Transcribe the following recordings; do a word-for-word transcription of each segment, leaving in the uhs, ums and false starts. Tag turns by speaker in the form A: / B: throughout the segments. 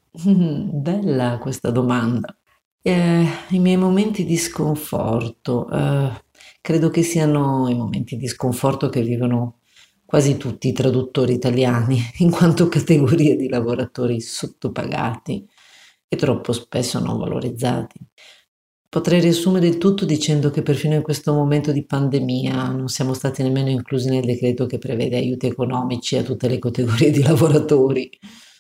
A: Mh-mh, bella questa domanda. Ehm, i miei momenti di sconforto, uhm, credo che siano i momenti di sconforto che vivono quasi tutti i traduttori italiani, in quanto categoria di lavoratori sottopagati e troppo spesso non valorizzati. Potrei riassumere il tutto dicendo che perfino in questo momento di pandemia non siamo stati nemmeno inclusi nel decreto che prevede aiuti economici a tutte le categorie di lavoratori.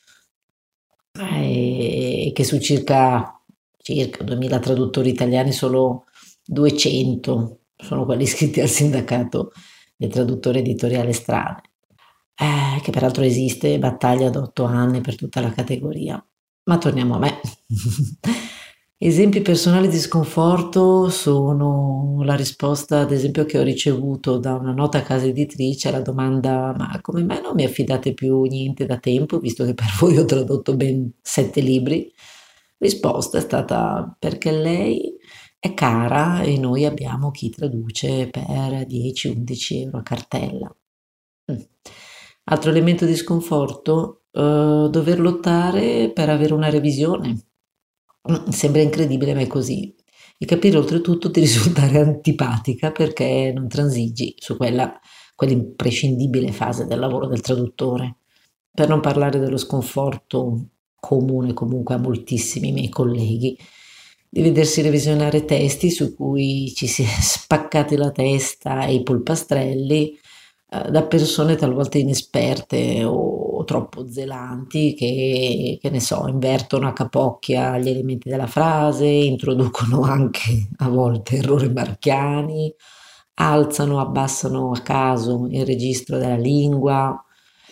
A: Eh, E che su circa, circa duemila traduttori italiani solo duecento sono quelli iscritti al sindacato del traduttore editoriale strane, eh, che peraltro esiste e battaglia da otto anni per tutta la categoria. Ma torniamo a me. Esempi personali di sconforto sono la risposta, ad esempio, che ho ricevuto da una nota casa editrice alla domanda: ma come mai non mi affidate più niente da tempo, visto che per voi ho tradotto ben sette libri? Risposta è stata: perché lei è cara e noi abbiamo chi traduce per dieci undici euro a cartella. Mh. Altro elemento di sconforto, uhm, dover lottare per avere una revisione. Mh, sembra incredibile, ma è così. E capire oltretutto di risultare antipatica perché non transigi su quella quell'imprescindibile fase del lavoro del traduttore. Per non parlare dello sconforto comune comunque a moltissimi miei colleghi, di vedersi revisionare testi su cui ci si è spaccati la testa e i polpastrelli, eh, da persone talvolta inesperte o troppo zelanti che, che ne so, invertono a capocchia gli elementi della frase, introducono anche a volte errori marchiani, alzano, abbassano a caso il registro della lingua.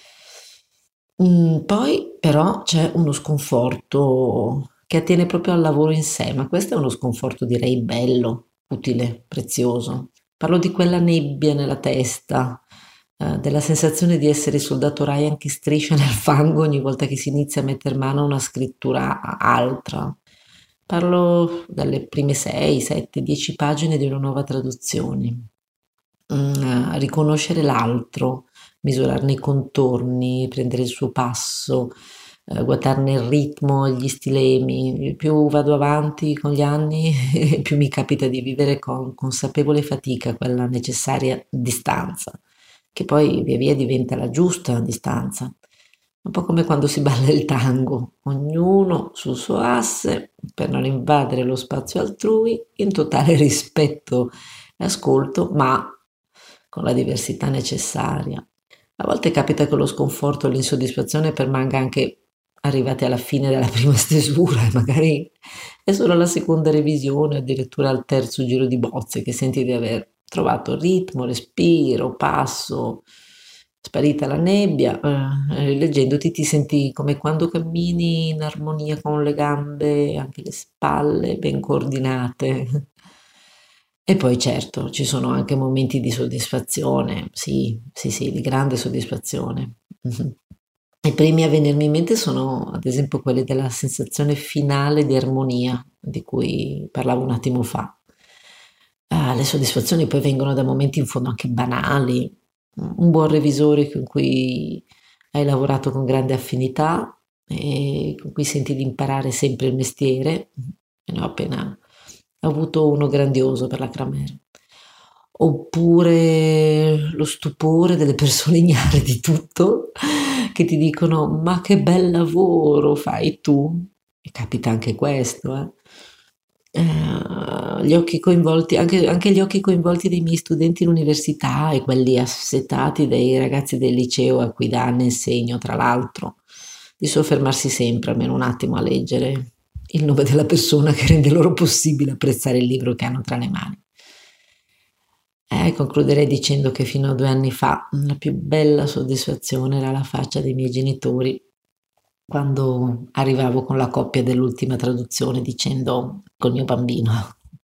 A: Mm, poi però c'è uno sconforto che attiene proprio al lavoro in sé, ma questo è uno sconforto direi bello, utile, prezioso. Parlo di quella nebbia nella testa, eh, della sensazione di essere il soldato Ryan che striscia nel fango ogni volta che si inizia a metter mano a una scrittura a- altra. Parlo dalle prime sei, sette, dieci pagine di una nuova traduzione. Mm, riconoscere l'altro, misurarne i contorni, prendere il suo passo, eh, guardarne il ritmo, gli stilemi. Più vado avanti con gli anni, più mi capita di vivere con consapevole fatica quella necessaria distanza, che poi via via diventa la giusta distanza. Un po' come quando si balla il tango, ognuno sul suo asse per non invadere lo spazio altrui, in totale rispetto e ascolto, ma con la diversità necessaria. A volte capita che lo sconforto o l'insoddisfazione permanga anche arrivati alla fine della prima stesura e magari è solo alla seconda revisione, addirittura al terzo giro di bozze che senti di aver trovato ritmo, respiro, passo, sparita la nebbia, eh, leggendoti ti senti come quando cammini in armonia con le gambe, anche le spalle ben coordinate. E poi certo, ci sono anche momenti di soddisfazione, sì, sì, sì, di grande soddisfazione. Mhm. I primi a venirmi in mente sono ad esempio quelli della sensazione finale di armonia di cui parlavo un attimo fa. Ah, le soddisfazioni poi vengono da momenti in fondo anche banali, un buon revisore con cui hai lavorato con grande affinità e con cui senti di imparare sempre il mestiere. E ne ho appena avuto uno grandioso per la Cramere. Oppure lo stupore delle persone ignare di tutto che ti dicono: ma che bel lavoro fai tu? E capita anche questo, eh. Eh, gli occhi coinvolti, anche, anche gli occhi coinvolti dei miei studenti in università e quelli assetati dai ragazzi del liceo a cui dà anni insegno, tra l'altro, di soffermarsi sempre almeno un attimo a leggere il nome della persona che rende loro possibile apprezzare il libro che hanno tra le mani. Eh, concluderei dicendo che fino a due anni fa la più bella soddisfazione era la faccia dei miei genitori quando arrivavo con la copia dell'ultima traduzione dicendo col mio bambino